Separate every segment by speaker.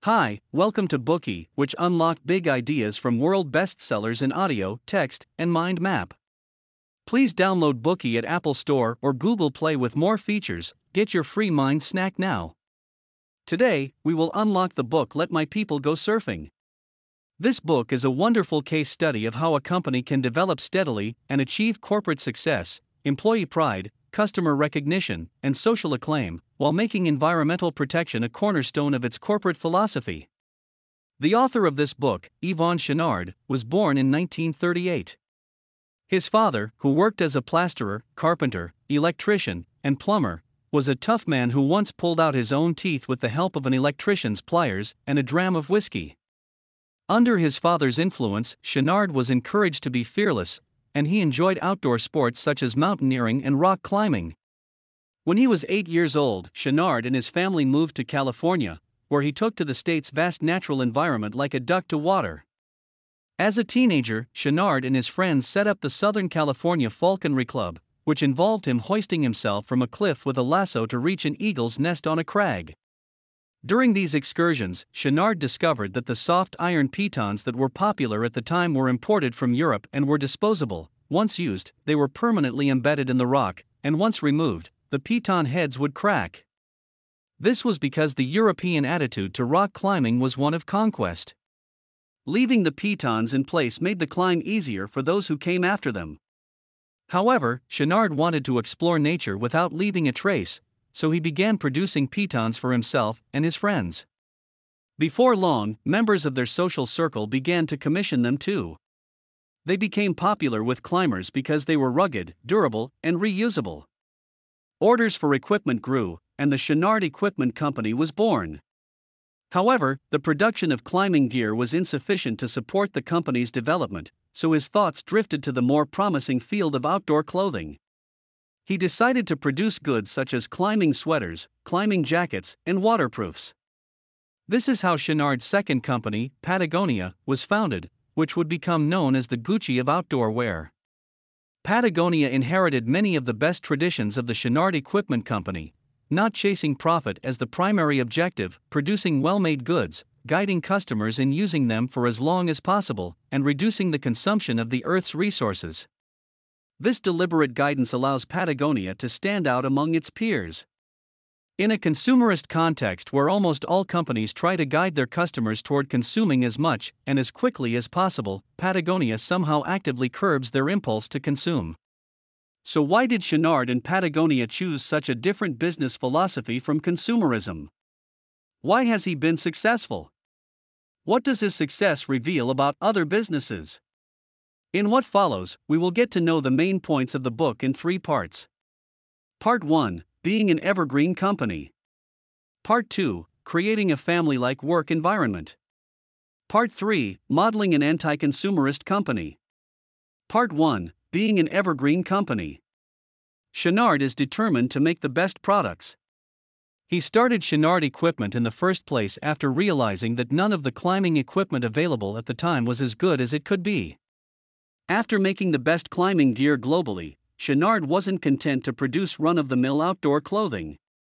Speaker 1: Hi, welcome to Bookey, which unlock big ideas from world bestsellers in audio, text, and mind map. Please download Bookey at Apple Store or Google Play with more features. Get your free mind snack now. Today, we will unlock the book Let My People Go Surfing. This book is a wonderful case study of how a company can develop steadily and achieve corporate success, employee pride, customer recognition, and social acclaim, while making environmental protection a cornerstone of its corporate philosophy. The author of this book, Yvon Chouinard, was born in 1938. His father, who worked as a plasterer, carpenter, electrician, and plumber, was a tough man who once pulled out his own teeth with the help of an electrician's pliers and a dram of whiskey. Under his father's influence, Chouinard was encouraged to be fearless, and he enjoyed outdoor sports such as mountaineering and rock climbing. When he was 8 years old, Chouinard and his family moved to California, where he took to the state's vast natural environment like a duck to water. As a teenager, Chouinard and his friends set up the Southern California Falconry Club, which involved him hoisting himself from a cliff with a lasso to reach an eagle's nest on a crag. During these excursions, Chouinard discovered that the soft iron pitons that were popular at the time were imported from Europe and were disposable. Once used, they were permanently embedded in the rock, and once removed, the piton heads would crack. This was because the European attitude to rock climbing was one of conquest. Leaving the pitons in place made the climb easier for those who came after them. However, Chouinard wanted to explore nature without leaving a trace, so he began producing pitons for himself and his friends. Before long, members of their social circle began to commission them too. They became popular with climbers because they were rugged, durable, and reusable. Orders for equipment grew, and the Chouinard Equipment Company was born. However, the production of climbing gear was insufficient to support the company's development, so his thoughts drifted to the more promising field of outdoor clothing. He decided to produce goods such as climbing sweaters, climbing jackets, and waterproofs. This is how Chouinard's second company, Patagonia, was founded, which would become known as the Gucci of outdoor wear. Patagonia inherited many of the best traditions of the Chouinard Equipment Company, not chasing profit as the primary objective, producing well-made goods, guiding customers in using them for as long as possible, and reducing the consumption of the Earth's resources. This deliberate guidance allows Patagonia to stand out among its peers. In a consumerist context where almost all companies try to guide their customers toward consuming as much and as quickly as possible, Patagonia somehow actively curbs their impulse to consume. So why did Chouinard and Patagonia choose such a different business philosophy from consumerism? Why has he been successful? What does his success reveal about other businesses? In what follows, we will get to know the main points of the book in 3 parts. Part 1, Being an Evergreen Company. Part 2, Creating a Family-like Work Environment. Part 3, Modeling an Anti-Consumerist Company. Part 1, Being an Evergreen Company. Chouinard is determined to make the best products. He started Chouinard Equipment in the first place after realizing that none of the climbing equipment available at the time was as good as it could be. After making the best climbing gear globally, Chouinard wasn't content to produce run-of-the-mill outdoor clothing.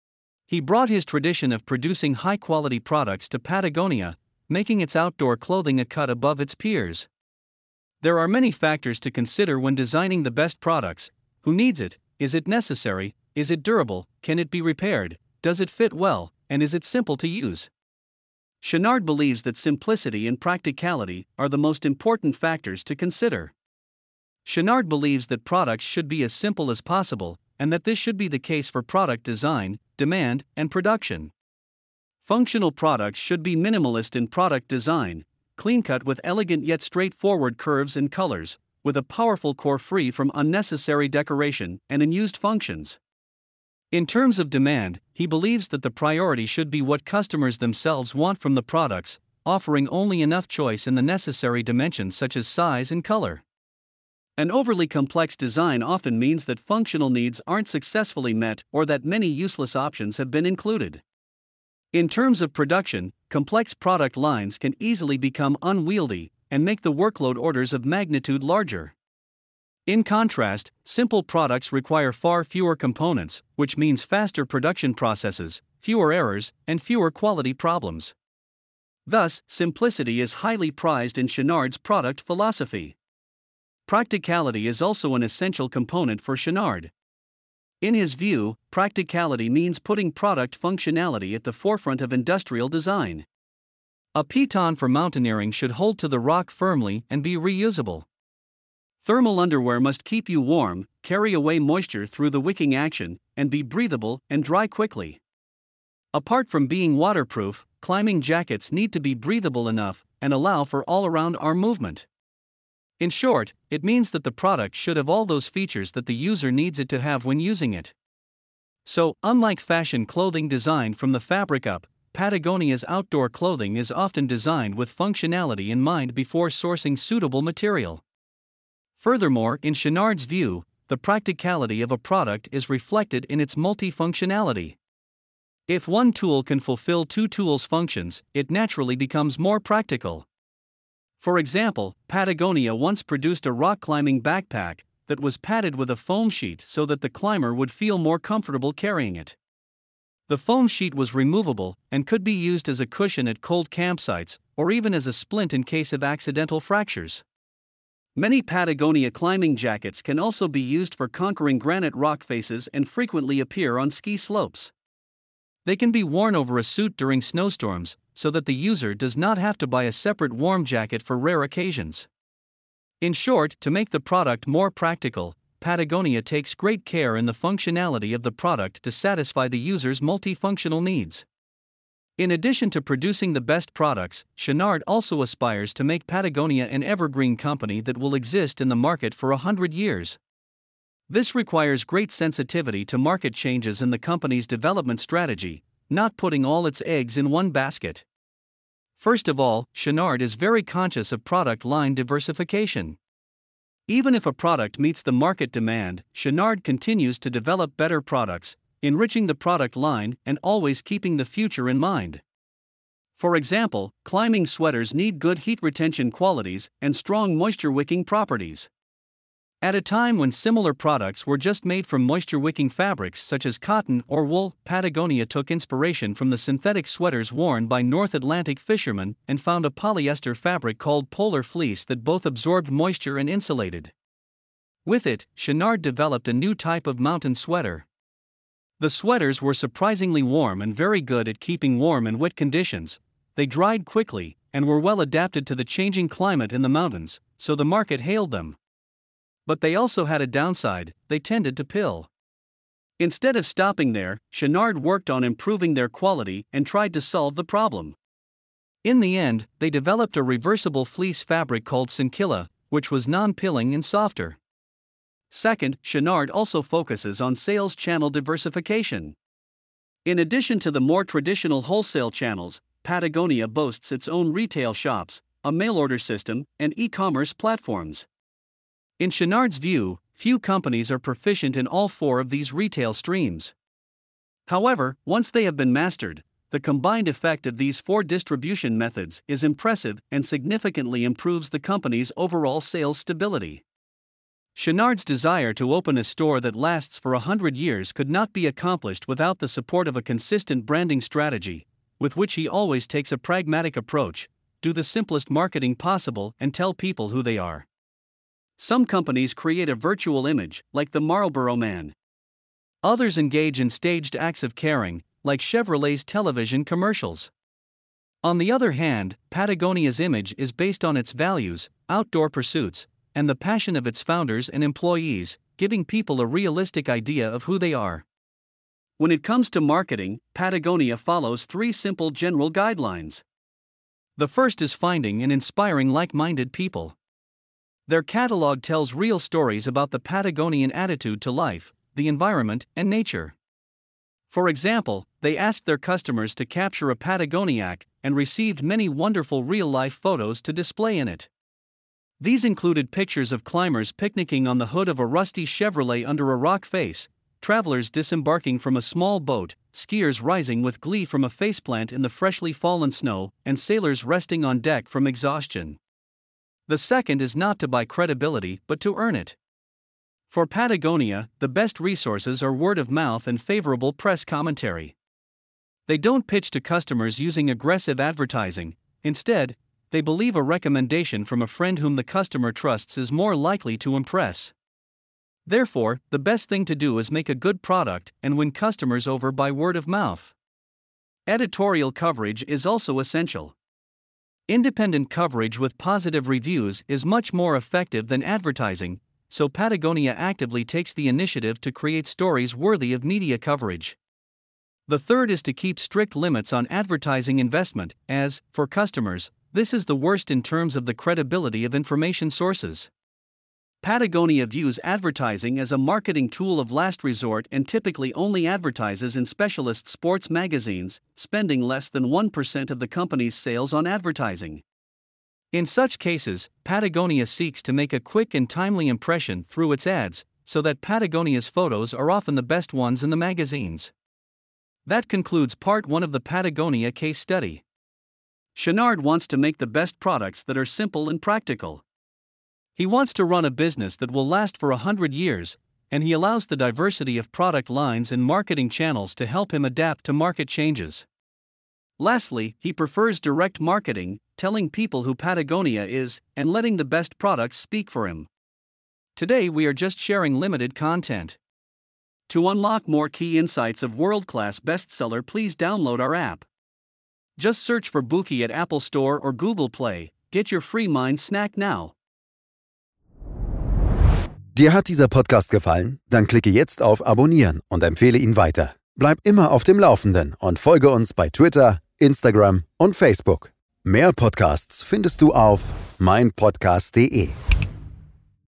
Speaker 1: He brought his tradition of producing high-quality products to Patagonia, making its outdoor clothing a cut above its peers. There are many factors to consider when designing the best products. Who needs it? Is it necessary? Is it durable? Can it be repaired? Does it fit well? And is it simple to use? Chouinard believes that simplicity and practicality are the most important factors to consider. Chouinard believes that products should be as simple as possible, and that this should be the case for product design, demand, and production. Functional products should be minimalist in product design, clean-cut with elegant yet straightforward curves and colors, with a powerful core free from unnecessary decoration and unused functions. In terms of demand, he believes that the priority should be what customers themselves want from the products, offering only enough choice in the necessary dimensions such as size and color. An overly complex design often means that functional needs aren't successfully met or that many useless options have been included. In terms of production, complex product lines can easily become unwieldy and make the workload orders of magnitude larger. In contrast, simple products require far fewer components, which means faster production processes, fewer errors, and fewer quality problems. Thus, simplicity is highly prized in Chouinard's product philosophy. Practicality is also an essential component for Chouinard. In his view, practicality means putting product functionality at the forefront of industrial design. A piton for mountaineering should hold to the rock firmly and be reusable. Thermal underwear must keep you warm, carry away moisture through the wicking action, and be breathable and dry quickly. Apart from being waterproof, climbing jackets need to be breathable enough and allow for all-around arm movement. In short, it means that the product should have all those features that the user needs it to have when using it. So, unlike fashion clothing designed from the fabric up, Patagonia's outdoor clothing is often designed with functionality in mind before sourcing suitable material. Furthermore, in Chouinard's view, the practicality of a product is reflected in its multifunctionality. If one tool can fulfill two tools' functions, it naturally becomes more practical. For example, Patagonia once produced a rock climbing backpack that was padded with a foam sheet so that the climber would feel more comfortable carrying it. The foam sheet was removable and could be used as a cushion at cold campsites, or even as a splint in case of accidental fractures. Many Patagonia climbing jackets can also be used for conquering granite rock faces and frequently appear on ski slopes. They can be worn over a suit during snowstorms, so that the user does not have to buy a separate warm jacket for rare occasions. In short, to make the product more practical, Patagonia takes great care in the functionality of the product to satisfy the user's multifunctional needs. In addition to producing the best products, Chouinard also aspires to make Patagonia an evergreen company that will exist in the market for 100 years. This requires great sensitivity to market changes in the company's development strategy, not putting all its eggs in one basket. First of all, Chouinard is very conscious of product line diversification. Even if a product meets the market demand, Chouinard continues to develop better products, enriching the product line and always keeping the future in mind. For example, climbing sweaters need good heat retention qualities and strong moisture-wicking properties. At a time when similar products were just made from moisture-wicking fabrics such as cotton or wool, Patagonia took inspiration from the synthetic sweaters worn by North Atlantic fishermen and found a polyester fabric called polar fleece that both absorbed moisture and insulated. With it, Chouinard developed a new type of mountain sweater. The sweaters were surprisingly warm and very good at keeping warm in wet conditions. They dried quickly and were well adapted to the changing climate in the mountains, so the market hailed them. But they also had a downside: they tended to pill. Instead of stopping there, Chouinard worked on improving their quality and tried to solve the problem. In the end, they developed a reversible fleece fabric called Sincilla, which was non-pilling and softer. Second, Chouinard also focuses on sales channel diversification. In addition to the more traditional wholesale channels, Patagonia boasts its own retail shops, a mail-order system, and e-commerce platforms. In Chouinard's view, few companies are proficient in all four of these retail streams. However, once they have been mastered, the combined effect of these four distribution methods is impressive and significantly improves the company's overall sales stability. Chouinard's desire to open a store that lasts for 100 years could not be accomplished without the support of a consistent branding strategy, with which he always takes a pragmatic approach: do the simplest marketing possible and tell people who they are. Some companies create a virtual image, like the Marlboro Man. Others engage in staged acts of caring, like Chevrolet's television commercials. On the other hand, Patagonia's image is based on its values, outdoor pursuits, and the passion of its founders and employees, giving people a realistic idea of who they are. When it comes to marketing, Patagonia follows three simple general guidelines. The first is finding and inspiring like-minded people. Their catalog tells real stories about the Patagonian attitude to life, the environment, and nature. For example, they asked their customers to capture a Patagoniac and received many wonderful real-life photos to display in it. These included pictures of climbers picnicking on the hood of a rusty Chevrolet under a rock face, travelers disembarking from a small boat, skiers rising with glee from a faceplant in the freshly fallen snow, and sailors resting on deck from exhaustion. The second is not to buy credibility but to earn it. For Patagonia, the best resources are word of mouth and favorable press commentary. They don't pitch to customers using aggressive advertising, Instead, they believe a recommendation from a friend whom the customer trusts is more likely to impress. Therefore, the best thing to do is make a good product and win customers over by word of mouth. Editorial coverage is also essential. Independent coverage with positive reviews is much more effective than advertising, so Patagonia actively takes the initiative to create stories worthy of media coverage. The third is to keep strict limits on advertising investment, as, for customers, this is the worst in terms of the credibility of information sources. Patagonia views advertising as a marketing tool of last resort and typically only advertises in specialist sports magazines, spending less than 1% of the company's sales on advertising. In such cases, Patagonia seeks to make a quick and timely impression through its ads, so that Patagonia's photos are often the best ones in the magazines. That concludes part 1 of the Patagonia case study. Chenard wants to make the best products that are simple and practical. He wants to run a business that will last for 100 years, and he allows the diversity of product lines and marketing channels to help him adapt to market changes. Lastly, he prefers direct marketing, telling people who Patagonia is, and letting the best products speak for him. Today we are just sharing limited content. To unlock more key insights of world-class bestseller, please download our app. Just search for Bookey at Apple Store or Google Play. Get your free mind snack now.
Speaker 2: Dir hat dieser Podcast gefallen? Dann klicke jetzt auf Abonnieren und empfehle ihn weiter. Bleib immer auf dem Laufenden und folge uns bei Twitter, Instagram und Facebook. Mehr Podcasts findest du auf meinpodcast.de.